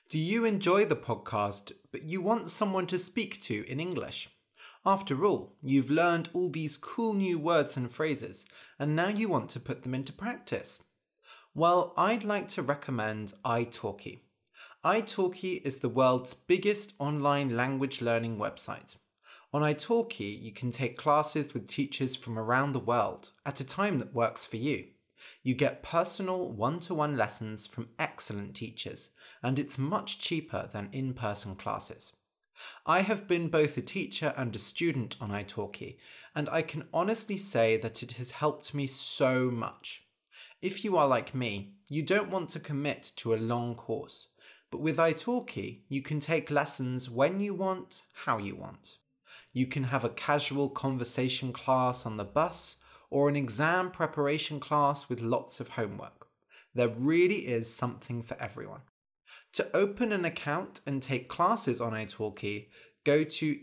Do you enjoy the podcast, but you want someone to speak to in English? After all, you've learned all these cool new words and phrases, and now you want to put them into practice. Well, I'd like to recommend italki. italki is the world's biggest online language learning website. On italki, you can take classes with teachers from around the world at a time that works for you. You get personal one-to-one lessons from excellent teachers, and it's much cheaper than in-person classes. I have been both a teacher and a student on italki, and I can honestly say that it has helped me so much. If you are like me, you don't want to commit to a long course, but with italki, you can take lessons when you want, how you want. You can have a casual conversation class on the bus, or an exam preparation class with lots of homework. There really is something for everyone. To open an account and take classes on italki, go to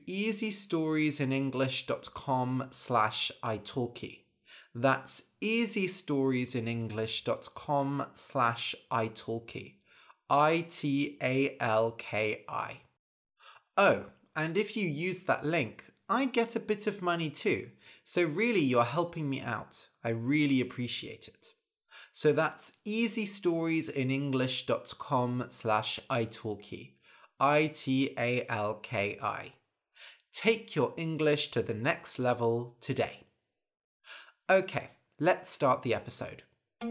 easystoriesinenglish.com/italki. That's easystoriesinenglish.com/italki. italki. Oh, and if you use that link, I get a bit of money too. So really, you're helping me out. I really appreciate it. So that's easystoriesinenglish.com/italki. italki. Take your English to the next level today. Okay, let's start the episode.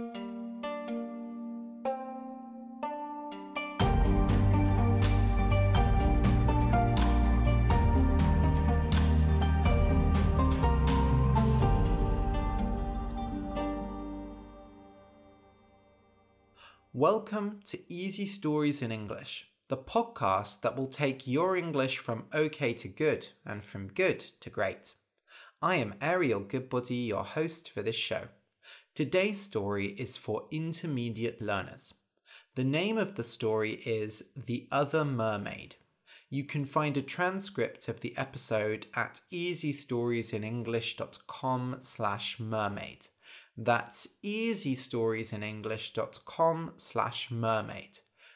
Welcome to Easy Stories in English, the podcast that will take your English from okay to good and from good to great. I am Ariel Goodbody, your host for this show. Today's story is for intermediate learners. The name of the story is The Other Mermaid. You can find a transcript of the episode at easystoriesinenglish.com/mermaid. That's easystoriesinenglish.com/mermaid.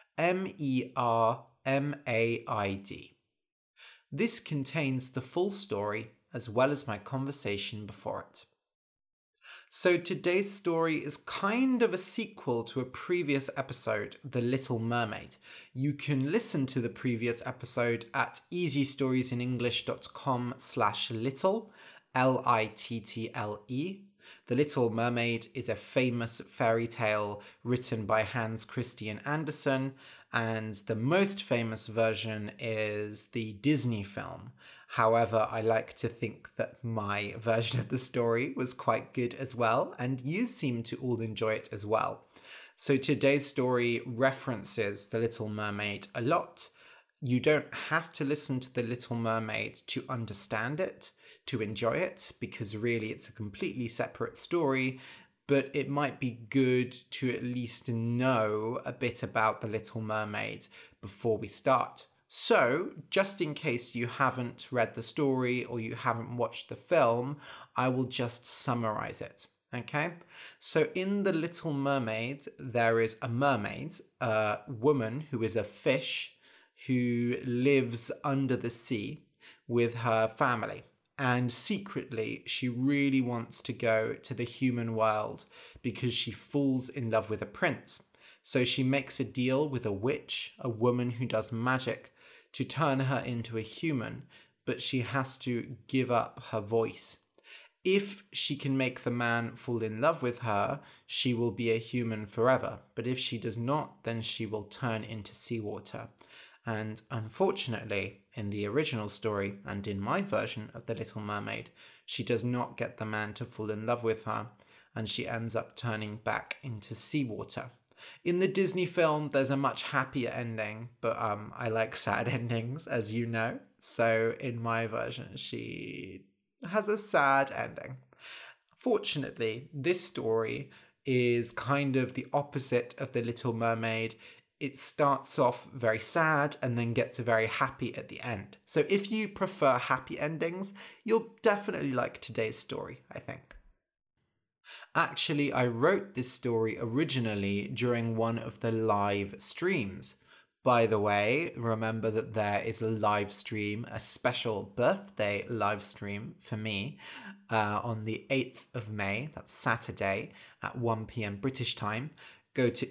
MERMAID. This contains the full story as well as my conversation before it. So today's story is kind of a sequel to a previous episode, The Little Mermaid. You can listen to the previous episode at easystoriesinenglish.com/little, LITTLE. The Little Mermaid is a famous fairy tale written by Hans Christian Andersen, and the most famous version is the Disney film. However, I like to think that my version of the story was quite good as well, and you seem to all enjoy it as well. So today's story references The Little Mermaid a lot. You don't have to listen to The Little Mermaid to understand it, to enjoy it, because really it's a completely separate story, but it might be good to at least know a bit about The Little Mermaid before we start. So, just in case you haven't read the story or you haven't watched the film, I will just summarize it. Okay? So in The Little Mermaid, there is a mermaid, a woman who is a fish, who lives under the sea with her family. And secretly, she really wants to go to the human world because she falls in love with a prince. So she makes a deal with a witch, a woman who does magic, to turn her into a human, but she has to give up her voice. If she can make the man fall in love with her, she will be a human forever. But if she does not, then she will turn into seawater. And unfortunately, in the original story and in my version of The Little Mermaid, she does not get the man to fall in love with her, and she ends up turning back into seawater. In the Disney film, there's a much happier ending, but I like sad endings, as you know. So in my version, she has a sad ending. Fortunately, this story is kind of the opposite of The Little Mermaid. It starts off very sad and then gets very happy at the end. So if you prefer happy endings, you'll definitely like today's story, I think. Actually, I wrote this story originally during one of the live streams, By the way, remember that there is a live stream, a special birthday live stream for me on the 8th of May, that's Saturday at 1 p.m. British time. Go to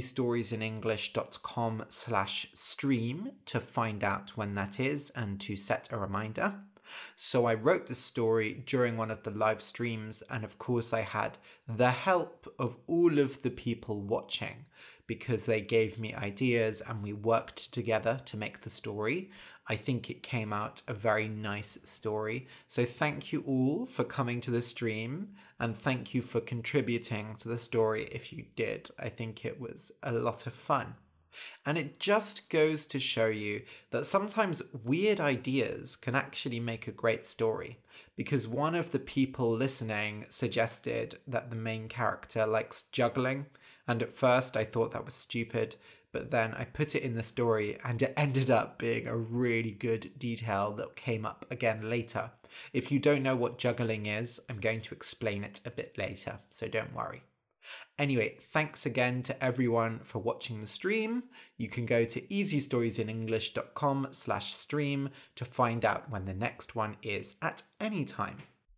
easystoriesinenglish.com/stream to find out when that is and to set a reminder. So I wrote the story during one of the live streams, and of course I had the help of all of the people watching because they gave me ideas and we worked together to make the story. I think it came out a very nice story. So thank you all for coming to the stream, and thank you for contributing to the story if you did. I think it was a lot of fun. And it just goes to show you that sometimes weird ideas can actually make a great story, because one of the people listening suggested that the main character likes juggling, and at first I thought that was stupid, but then I put it in the story and it ended up being a really good detail that came up again later. If you don't know what juggling is, I'm going to explain it a bit later, so don't worry. Anyway, thanks again to everyone for watching the stream. You can go to easystoriesinenglish.com/stream to find out when the next one is at any time.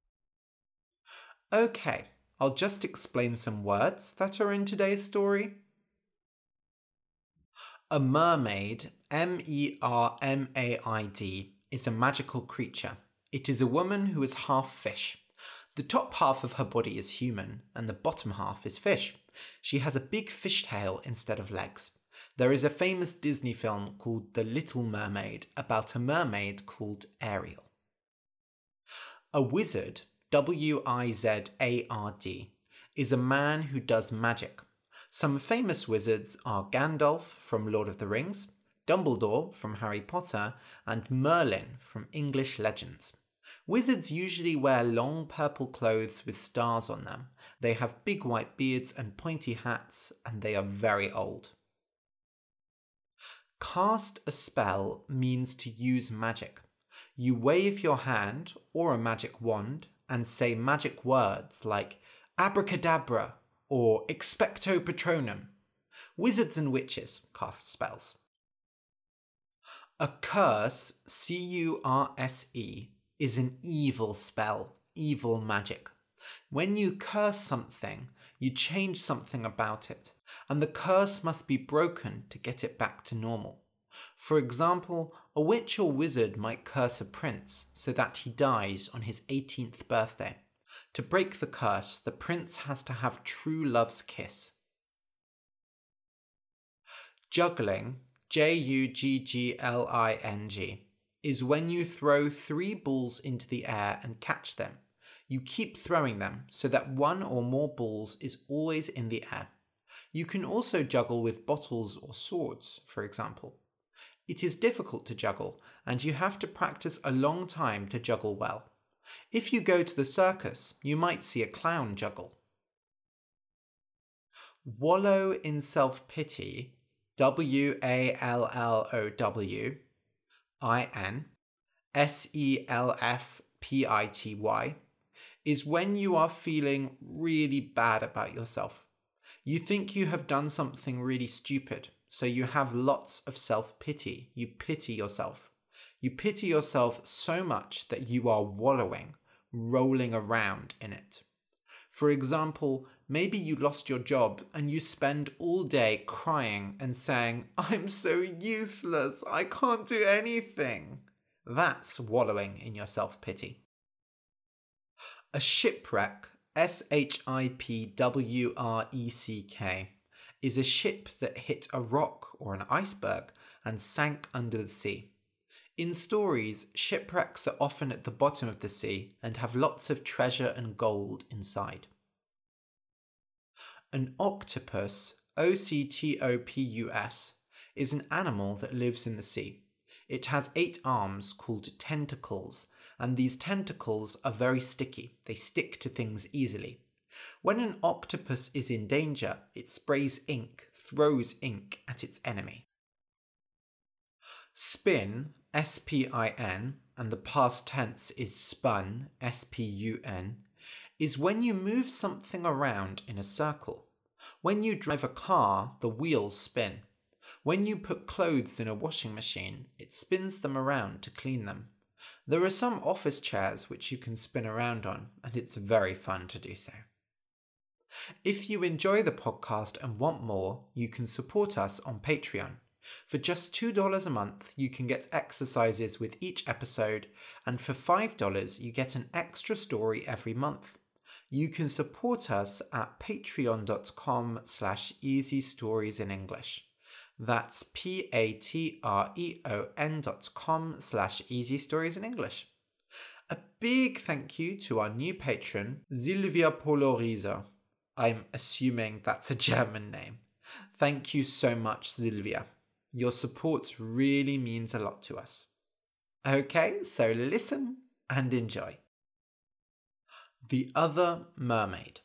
Okay, I'll just explain some words that are in today's story. A mermaid, mermaid, is a magical creature. It is a woman who is half fish. The top half of her body is human, and the bottom half is fish. She has a big fish tail instead of legs. There is a famous Disney film called The Little Mermaid about a mermaid called Ariel. A wizard, Wizard, is a man who does magic. Some famous wizards are Gandalf from Lord of the Rings, Dumbledore from Harry Potter, and Merlin from English legends. Wizards usually wear long purple clothes with stars on them. They have big white beards and pointy hats, and they are very old. Cast a spell means to use magic. You wave your hand or a magic wand and say magic words like abracadabra or expecto patronum. Wizards and witches cast spells. A curse, C-U-R-S-E, is an evil spell, evil magic. When you curse something, you change something about it, and the curse must be broken to get it back to normal. For example, a witch or wizard might curse a prince so that he dies on his 18th birthday. To break the curse, the prince has to have true love's kiss. Juggling, Juggling, is when you throw 3 balls into the air and catch them. You keep throwing them so that 1 or more balls is always in the air. You can also juggle with bottles or swords, for example. It is difficult to juggle, and you have to practice a long time to juggle well. If you go to the circus, you might see a clown juggle. Wallow in self-pity, WALLOWIN, is when you are feeling really bad about yourself. You think you have done something really stupid, so you have lots of self-pity. You pity yourself. You pity yourself so much that you are wallowing, rolling around in it. For example, maybe you lost your job and you spend all day crying and saying, "I'm so useless, I can't do anything." That's wallowing in your self-pity. A shipwreck, SHIPWRECK, is a ship that hit a rock or an iceberg and sank under the sea. In stories, shipwrecks are often at the bottom of the sea and have lots of treasure and gold inside. An octopus, OCTOPUS, is an animal that lives in the sea. It has 8 arms called tentacles, and these tentacles are very sticky. They stick to things easily. When an octopus is in danger, it sprays ink, throws ink at its enemy. Spin, SPIN, and the past tense is spun, SPUN, is when you move something around in a circle. When you drive a car, the wheels spin. When you put clothes in a washing machine, it spins them around to clean them. There are some office chairs which you can spin around on, and it's very fun to do so. If you enjoy the podcast and want more, you can support us on Patreon. For just $2 a month, you can get exercises with each episode, and for $5, you get an extra story every month. You can support us at patreon.com/easystoriesinenglish. That's patreon.com/easystoriesinenglish. A big thank you to our new patron, Silvia Poloriza. I'm assuming that's a German name. Thank you so much, Silvia. Your support really means a lot to us. Okay, so listen and enjoy. The Other Mermaid.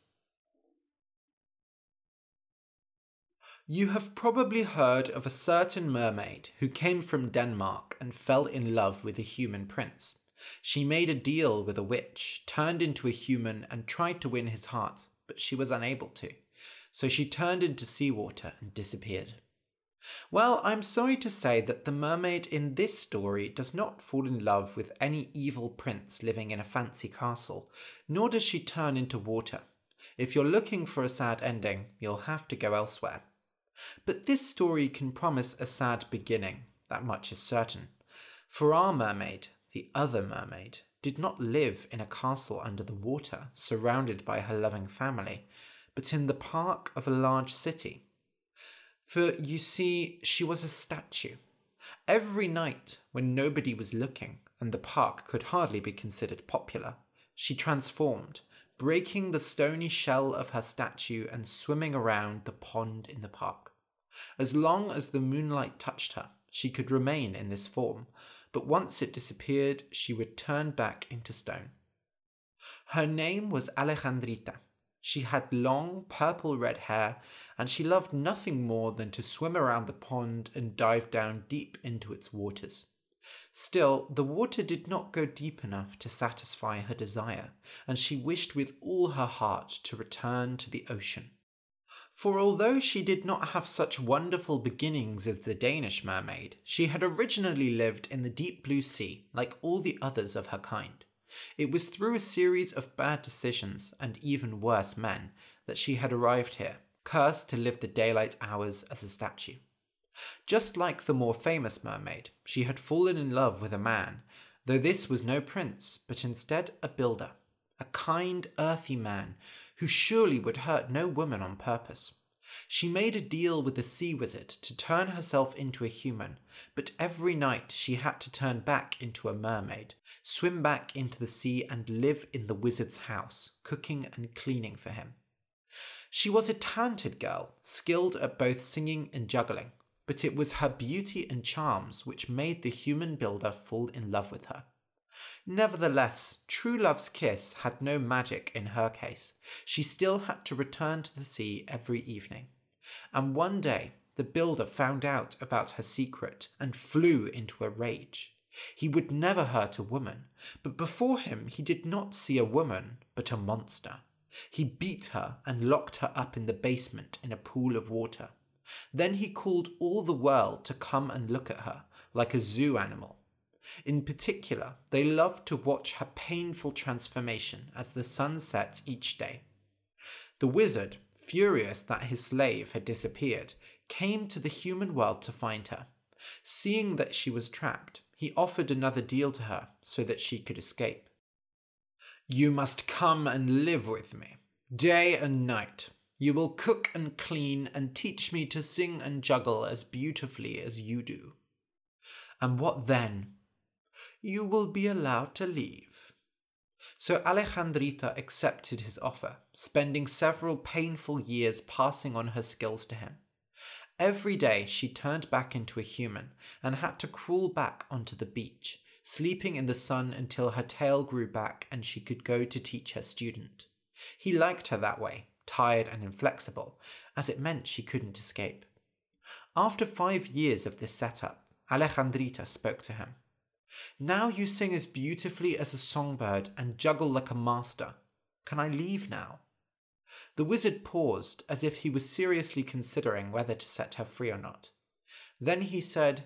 You have probably heard of a certain mermaid who came from Denmark and fell in love with a human prince. She made a deal with a witch, turned into a human, and tried to win his heart, but she was unable to. So she turned into seawater and disappeared. Well, I'm sorry to say that the mermaid in this story does not fall in love with any evil prince living in a fancy castle, nor does she turn into water. If you're looking for a sad ending, you'll have to go elsewhere. But this story can promise a sad beginning, that much is certain. For our mermaid, the other mermaid, did not live in a castle under the water, surrounded by her loving family, but in the park of a large city. For, you see, she was a statue. Every night, when nobody was looking, and the park could hardly be considered popular, she transformed, breaking the stony shell of her statue and swimming around the pond in the park. As long as the moonlight touched her, she could remain in this form, but once it disappeared, she would turn back into stone. Her name was Alejandrita. She had long, purple-red hair, and she loved nothing more than to swim around the pond and dive down deep into its waters. Still, the water did not go deep enough to satisfy her desire, and she wished with all her heart to return to the ocean. For although she did not have such wonderful beginnings as the Danish mermaid, she had originally lived in the deep blue sea, like all the others of her kind. It was through a series of bad decisions, and even worse men, that she had arrived here, cursed to live the daylight hours as a statue. Just like the more famous mermaid, she had fallen in love with a man, though this was no prince, but instead a builder, a kind, earthy man, who surely would hurt no woman on purpose. She made a deal with the sea wizard to turn herself into a human, but every night she had to turn back into a mermaid, swim back into the sea and live in the wizard's house, cooking and cleaning for him. She was a talented girl, skilled at both singing and juggling, but it was her beauty and charms which made the human builder fall in love with her. Nevertheless, true love's kiss had no magic in her case. She still had to return to the sea every evening. And one day, the builder found out about her secret and flew into a rage. He would never hurt a woman, but before him he did not see a woman, but a monster. He beat her and locked her up in the basement in a pool of water. Then he called all the world to come and look at her, like a zoo animal. In particular, they loved to watch her painful transformation as the sun set each day. The wizard, furious that his slave had disappeared, came to the human world to find her. Seeing that she was trapped, he offered another deal to her so that she could escape. "You must come and live with me, day and night. You will cook and clean and teach me to sing and juggle as beautifully as you do." "And what then?" "You will be allowed to leave." So Alejandrita accepted his offer, spending several painful years passing on her skills to him. Every day she turned back into a human and had to crawl back onto the beach, sleeping in the sun until her tail grew back and she could go to teach her student. He liked her that way, tired and inflexible, as it meant she couldn't escape. After 5 years of this setup, Alejandrita spoke to him. "Now you sing as beautifully as a songbird and juggle like a master. Can I leave now?" The wizard paused as if he was seriously considering whether to set her free or not. Then he said,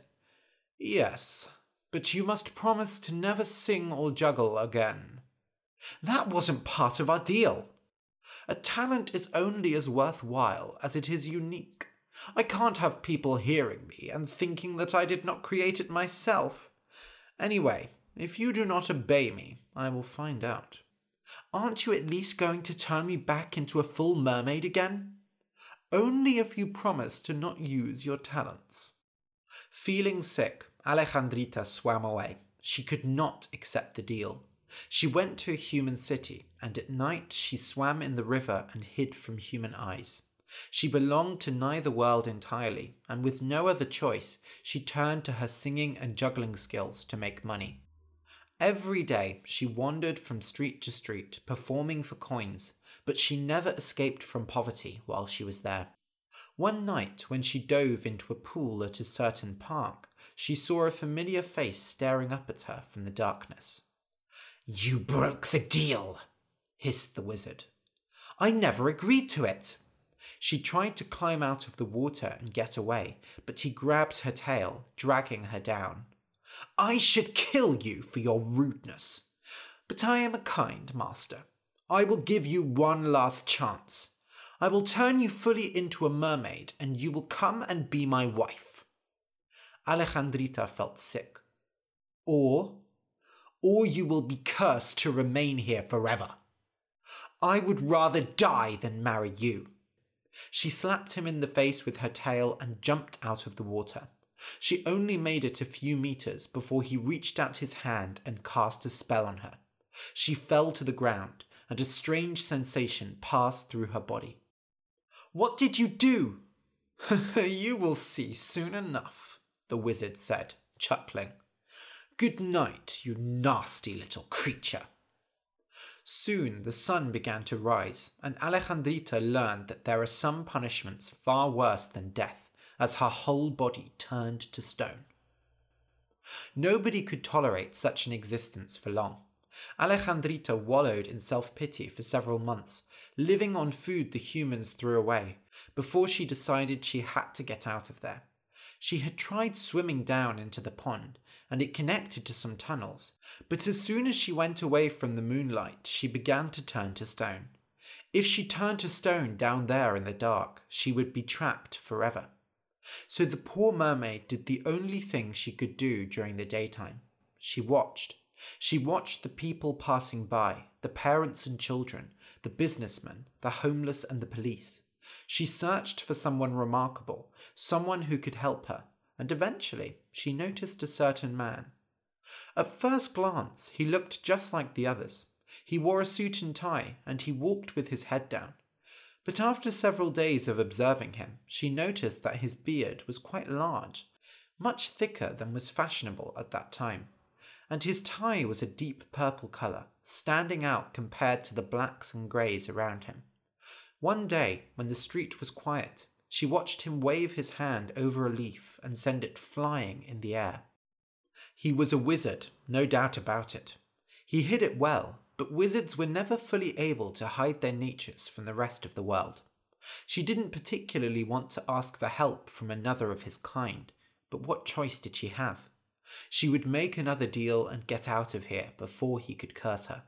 "Yes, but you must promise to never sing or juggle again." "That wasn't part of our deal." "A talent is only as worthwhile as it is unique. I can't have people hearing me and thinking that I did not create it myself. Anyway, if you do not obey me, I will find out." "Aren't you at least going to turn me back into a full mermaid again?" "Only if you promise to not use your talents." Feeling sick, Alejandrita swam away. She could not accept the deal. She went to a human city, and at night she swam in the river and hid from human eyes. She belonged to neither world entirely, and with no other choice, she turned to her singing and juggling skills to make money. Every day she wandered from street to street, performing for coins, but she never escaped from poverty while she was there. One night, when she dove into a pool at a certain park, she saw a familiar face staring up at her from the darkness. "You broke the deal," hissed the wizard. "I never agreed to it." She tried to climb out of the water and get away, but he grabbed her tail, dragging her down. "I should kill you for your rudeness. But I am a kind master. I will give you one last chance. I will turn you fully into a mermaid, and you will come and be my wife." Alejandrita felt sick. Or you will be cursed to remain here forever. I would rather die than marry you." She slapped him in the face with her tail and jumped out of the water. She only made it a few meters before he reached out his hand and cast a spell on her. She fell to the ground, and a strange sensation passed through her body. "What did you do?" "You will see soon enough," the wizard said, chuckling. "Good night, you nasty little creature." Soon the sun began to rise, and Alejandrita learned that there are some punishments far worse than death, as her whole body turned to stone. Nobody could tolerate such an existence for long. Alejandrita wallowed in self-pity for several months, living on food the humans threw away, before she decided she had to get out of there. She had tried swimming down into the pond, and it connected to some tunnels, but as soon as she went away from the moonlight, she began to turn to stone. If she turned to stone down there in the dark, she would be trapped forever. So the poor mermaid did the only thing she could do during the daytime. She watched. She watched the people passing by, the parents and children, the businessmen, the homeless and the police. She searched for someone remarkable, someone who could help her, and eventually she noticed a certain man. At first glance, he looked just like the others. He wore a suit and tie, and he walked with his head down. But after several days of observing him, she noticed that his beard was quite large, much thicker than was fashionable at that time, and his tie was a deep purple colour, standing out compared to the blacks and greys around him. One day, when the street was quiet, she watched him wave his hand over a leaf and send it flying in the air. He was a wizard, no doubt about it. He hid it well, but wizards were never fully able to hide their natures from the rest of the world. She didn't particularly want to ask for help from another of his kind, but what choice did she have? She would make another deal and get out of here before he could curse her.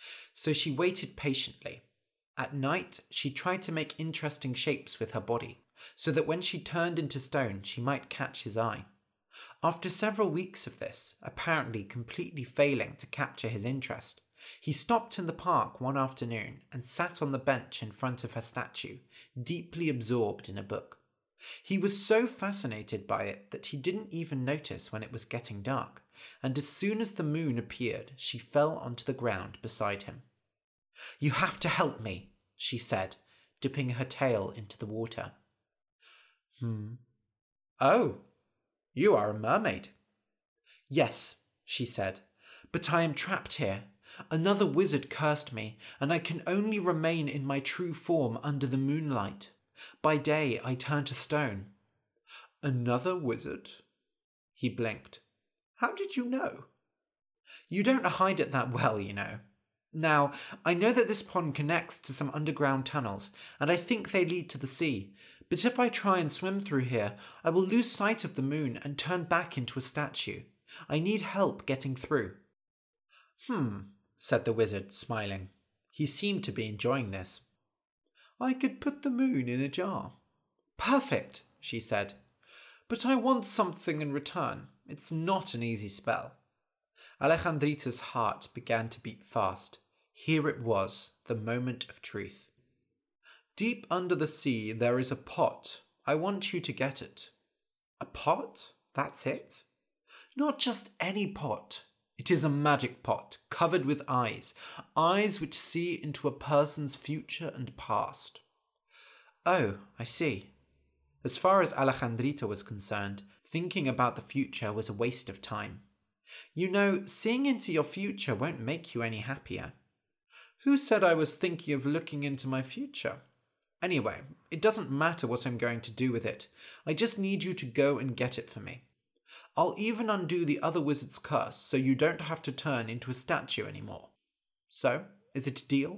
So she waited patiently. At night, she tried to make interesting shapes with her body, so that when she turned into stone, she might catch his eye. After several weeks of this, apparently completely failing to capture his interest, he stopped in the park one afternoon and sat on the bench in front of her statue, deeply absorbed in a book. He was so fascinated by it that he didn't even notice when it was getting dark, and as soon as the moon appeared, she fell onto the ground beside him. "You have to help me," she said, dipping her tail into the water. "Oh, you are a mermaid." "Yes," she said, "but I am trapped here. Another wizard cursed me, and I can only remain in my true form under the moonlight. By day I turn to stone." "Another wizard?" He blinked. "How did you know?" "You don't hide it that well, you know. Now, I know that this pond connects to some underground tunnels, and I think they lead to the sea, But if I try and swim through here, I will lose sight of the moon and turn back into a statue. I need help getting through." Said the wizard, smiling. He seemed to be enjoying this. "I could put the moon in a jar." "Perfect," she said. "But I want something in return. It's not an easy spell." Alejandrita's heart began to beat fast. Here it was, the moment of truth. "Deep under the sea there is a pot. I want you to get it." "A pot? That's it?" "Not just any pot. It is a magic pot, covered with eyes. Eyes which see into a person's future and past." "Oh, I see." As far as Alejandrita was concerned, thinking about the future was a waste of time. "You know, seeing into your future won't make you any happier." "Who said I was thinking of looking into my future? Anyway, it doesn't matter what I'm going to do with it. I just need you to go and get it for me. I'll even undo the other wizard's curse so you don't have to turn into a statue anymore. So, is it a deal?"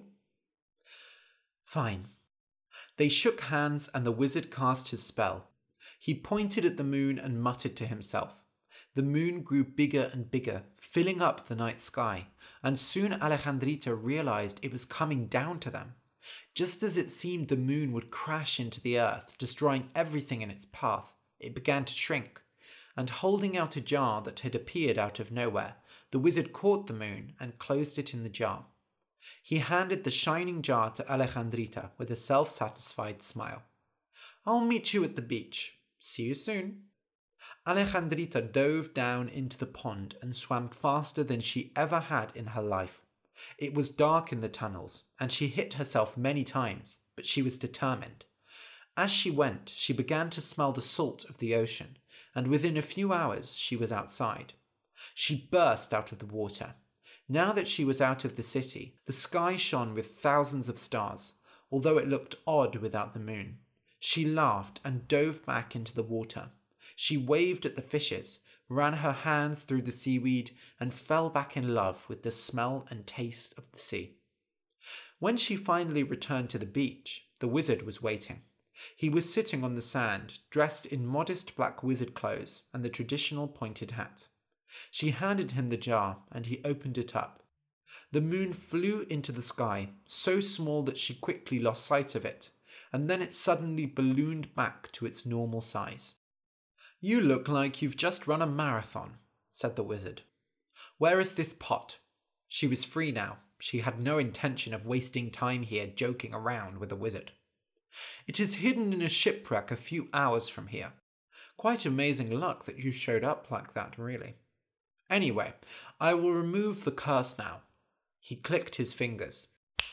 "Fine." They shook hands and the wizard cast his spell. He pointed at the moon and muttered to himself. The moon grew bigger and bigger, filling up the night sky, and soon Alejandrita realized it was coming down to them. Just as it seemed the moon would crash into the earth, destroying everything in its path, it began to shrink, and holding out a jar that had appeared out of nowhere, the wizard caught the moon and closed it in the jar. He handed the shining jar to Alejandrita with a self-satisfied smile. "I'll meet you at the beach. See you soon." Alejandrita dove down into the pond and swam faster than she ever had in her life. It was dark in the tunnels, and she hit herself many times, but she was determined. As she went, she began to smell the salt of the ocean, and within a few hours she was outside. She burst out of the water. Now that she was out of the city, the sky shone with thousands of stars, although it looked odd without the moon. She laughed and dove back into the water. She waved at the fishes, ran her hands through the seaweed, and fell back in love with the smell and taste of the sea. When she finally returned to the beach, the wizard was waiting. He was sitting on the sand, dressed in modest black wizard clothes and the traditional pointed hat. She handed him the jar, and he opened it up. The moon flew into the sky, so small that she quickly lost sight of it, and then it suddenly ballooned back to its normal size. "You look like you've just run a marathon," said the wizard. "Where is this pot?" She was free now. She had no intention of wasting time here joking around with the wizard. "It is hidden in a shipwreck a few hours from here. Quite amazing luck that you showed up like that, really. Anyway, I will remove the curse now." He clicked his fingers.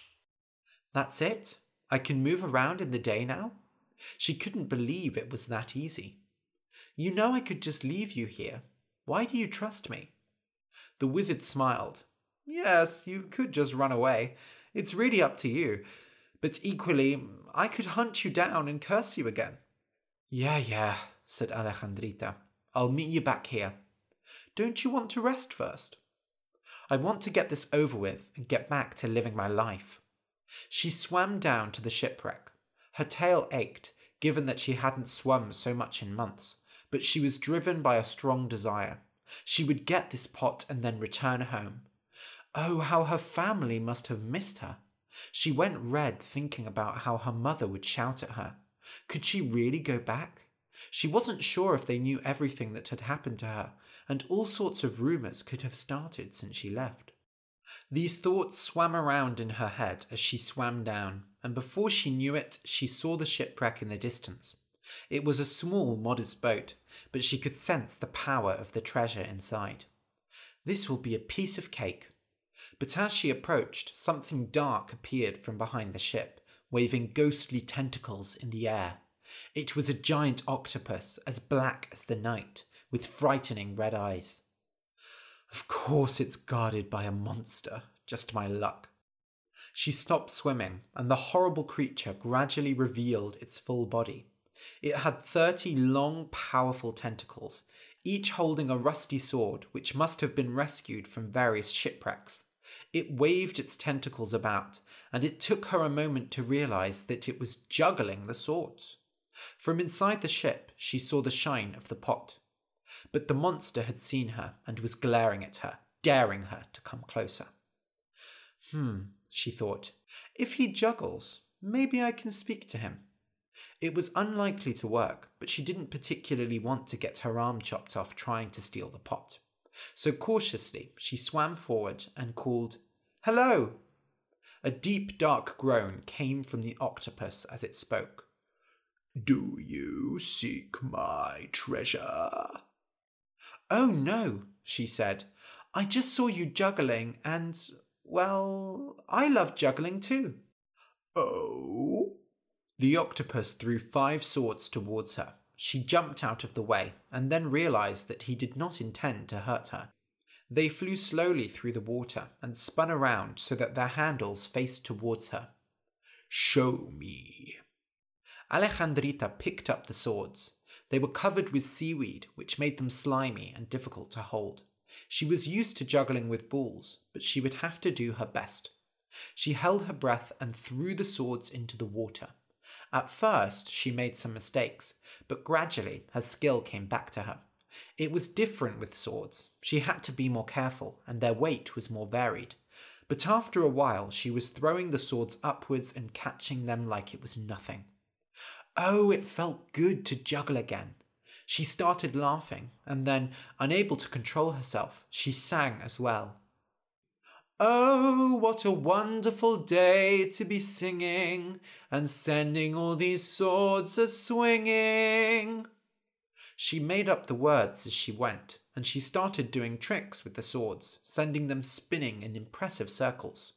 "That's it? I can move around in the day now?" She couldn't believe it was that easy. "You know I could just leave you here. Why do you trust me?" The wizard smiled. "Yes, you could just run away. It's really up to you. But equally, I could hunt you down and curse you again." Yeah, said Alejandrita. "I'll meet you back here. Don't you want to rest first?" "I want to get this over with and get back to living my life." She swam down to the shipwreck. Her tail ached, given that she hadn't swum so much in months, but she was driven by a strong desire. She would get this pot and then return home. Oh, how her family must have missed her. She went red thinking about how her mother would shout at her. Could she really go back? She wasn't sure if they knew everything that had happened to her, and all sorts of rumours could have started since she left. These thoughts swam around in her head as she swam down, and before she knew it, she saw the shipwreck in the distance. It was a small, modest boat, but she could sense the power of the treasure inside. This will be a piece of cake. But as she approached, something dark appeared from behind the ship, waving ghostly tentacles in the air. It was a giant octopus, as black as the night, with frightening red eyes. Of course it's guarded by a monster, just my luck. She stopped swimming, and the horrible creature gradually revealed its full body. It had 30 long, powerful tentacles, each holding a rusty sword which must have been rescued from various shipwrecks. It waved its tentacles about, and it took her a moment to realize that it was juggling the swords. From inside the ship, she saw the shine of the pot. But the monster had seen her and was glaring at her, daring her to come closer. She thought, if he juggles, maybe I can speak to him. It was unlikely to work, but she didn't particularly want to get her arm chopped off trying to steal the pot. So cautiously, she swam forward and called, "Hello!" A deep, dark groan came from the octopus as it spoke. "Do you seek my treasure?" "Oh no," she said. "I just saw you juggling and, well, I love juggling too." "Oh?" The octopus threw 5 swords towards her. She jumped out of the way and then realized that he did not intend to hurt her. They flew slowly through the water and spun around so that their handles faced towards her. "Show me." Alejandrita picked up the swords. They were covered with seaweed, which made them slimy and difficult to hold. She was used to juggling with balls, but she would have to do her best. She held her breath and threw the swords into the water. At first, she made some mistakes, but gradually her skill came back to her. It was different with swords. She had to be more careful, and their weight was more varied. But after a while, she was throwing the swords upwards and catching them like it was nothing. Oh, it felt good to juggle again. She started laughing, and then, unable to control herself, she sang as well. "Oh, what a wonderful day to be singing and sending all these swords a-swinging." She made up the words as she went, and she started doing tricks with the swords, sending them spinning in impressive circles.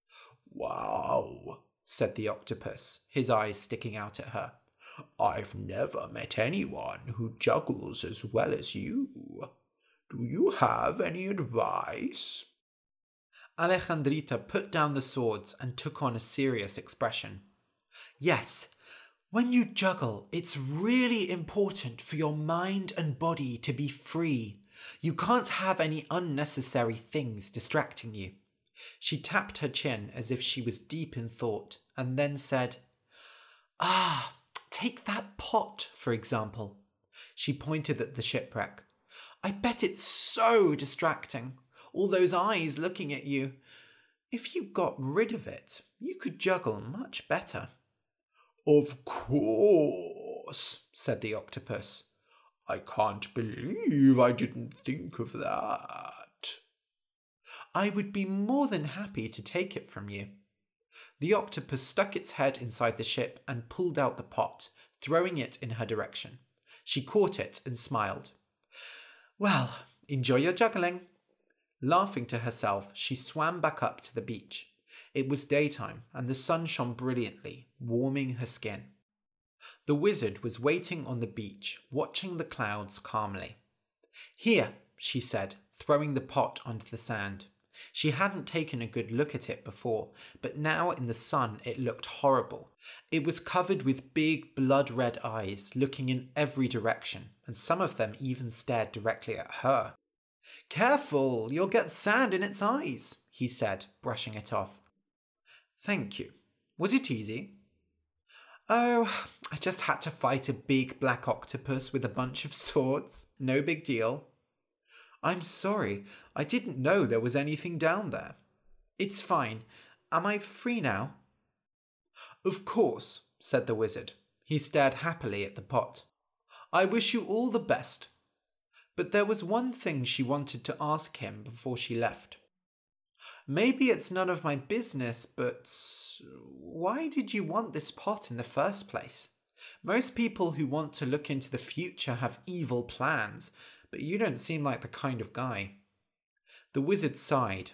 "Wow," said the octopus, his eyes sticking out at her. "I've never met anyone who juggles as well as you. Do you have any advice?" Alejandrita put down the swords and took on a serious expression. "Yes, when you juggle, it's really important for your mind and body to be free. You can't have any unnecessary things distracting you." She tapped her chin as if she was deep in thought, and then said, Take that pot, for example." She pointed at the shipwreck. "I bet it's so distracting. All those eyes looking at you. If you got rid of it, you could juggle much better." "Of course," said the octopus. "I can't believe I didn't think of that." "I would be more than happy to take it from you." The octopus stuck its head inside the ship and pulled out the pot, throwing it in her direction. She caught it and smiled. "Well, enjoy your juggling." Laughing to herself, she swam back up to the beach. It was daytime, and the sun shone brilliantly, warming her skin. The wizard was waiting on the beach, watching the clouds calmly. "Here," she said, throwing the pot onto the sand. She hadn't taken a good look at it before, but now in the sun it looked horrible. It was covered with big blood-red eyes looking in every direction, and some of them even stared directly at her. "Careful, you'll get sand in its eyes," he said, brushing it off. "Thank you. Was it easy?" "Oh, I just had to fight a big black octopus with a bunch of swords. No big deal." "I'm sorry, I didn't know there was anything down there." "It's fine. Am I free now?" "Of course," said the wizard. He stared happily at the pot. "I wish you all the best." But there was one thing she wanted to ask him before she left. "Maybe it's none of my business, but why did you want this pot in the first place? Most people who want to look into the future have evil plans, but you don't seem like the kind of guy." The wizard sighed.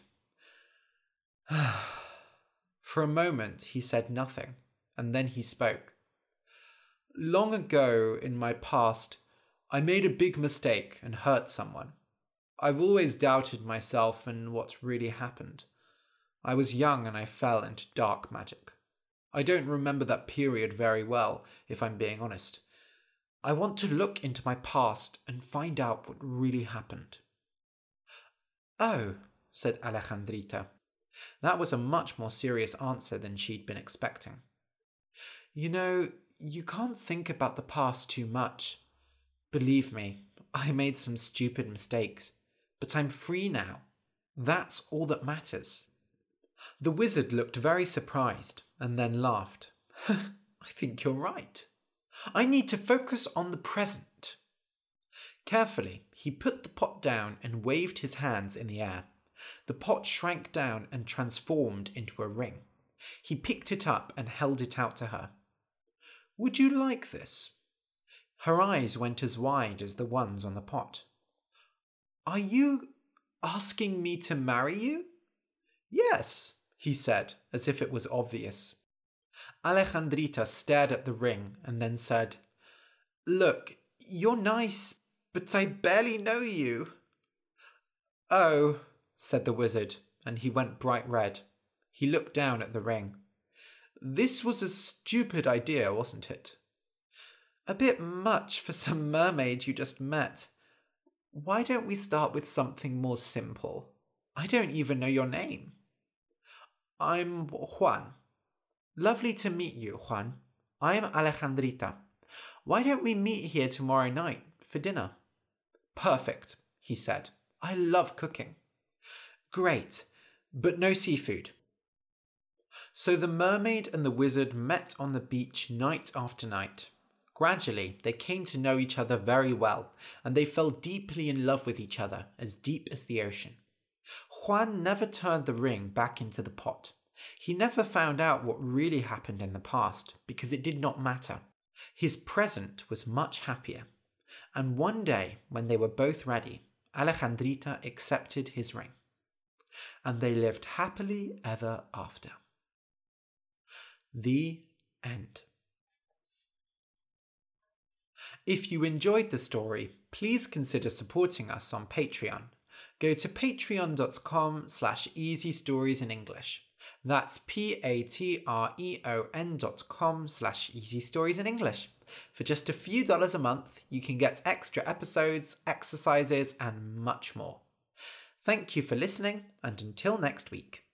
For a moment he said nothing, and then he spoke. "Long ago in my past, I made a big mistake and hurt someone. I've always doubted myself and what really happened. I was young and I fell into dark magic. I don't remember that period very well, if I'm being honest. I want to look into my past and find out what really happened." "Oh," said Alejandrita. That was a much more serious answer than she'd been expecting. "You know, You can't think about the past too much. Believe me, I made some stupid mistakes, but I'm free now. That's all that matters. The wizard looked very surprised and then laughed. I think you're right. I need to focus on the present. Carefully, he put the pot down and waved his hands in the air. The pot shrank down and transformed into a ring. He picked it up and held it out to her. Would you like this? Her eyes went as wide as the ones on the pot. Are you asking me to marry you? Yes, he said, as if it was obvious. Alejandrita stared at the ring and then said, Look, you're nice, but I barely know you. Oh, said the wizard, and he went bright red. He looked down at the ring. This was a stupid idea, wasn't it? A bit much for some mermaid you just met. Why don't we start with something more simple? I don't even know your name. I'm Juan. Lovely to meet you, Juan. I'm Alejandrita. Why don't we meet here tomorrow night for dinner? Perfect, he said. I love cooking. Great, but no seafood. So the mermaid and the wizard met on the beach night after night. Gradually, they came to know each other very well, and they fell deeply in love with each other, as deep as the ocean. Juan never turned the ring back into the pot. He never found out what really happened in the past, because it did not matter. His present was much happier. And one day, when they were both ready, Alejandrita accepted his ring. And they lived happily ever after. The end. If you enjoyed the story, please consider supporting us on Patreon. Go to patreon.com/easystoriesinenglish. That's patreon.com/easystoriesinenglish. For just a few dollars a month, you can get extra episodes, exercises, and much more. Thank you for listening, and until next week.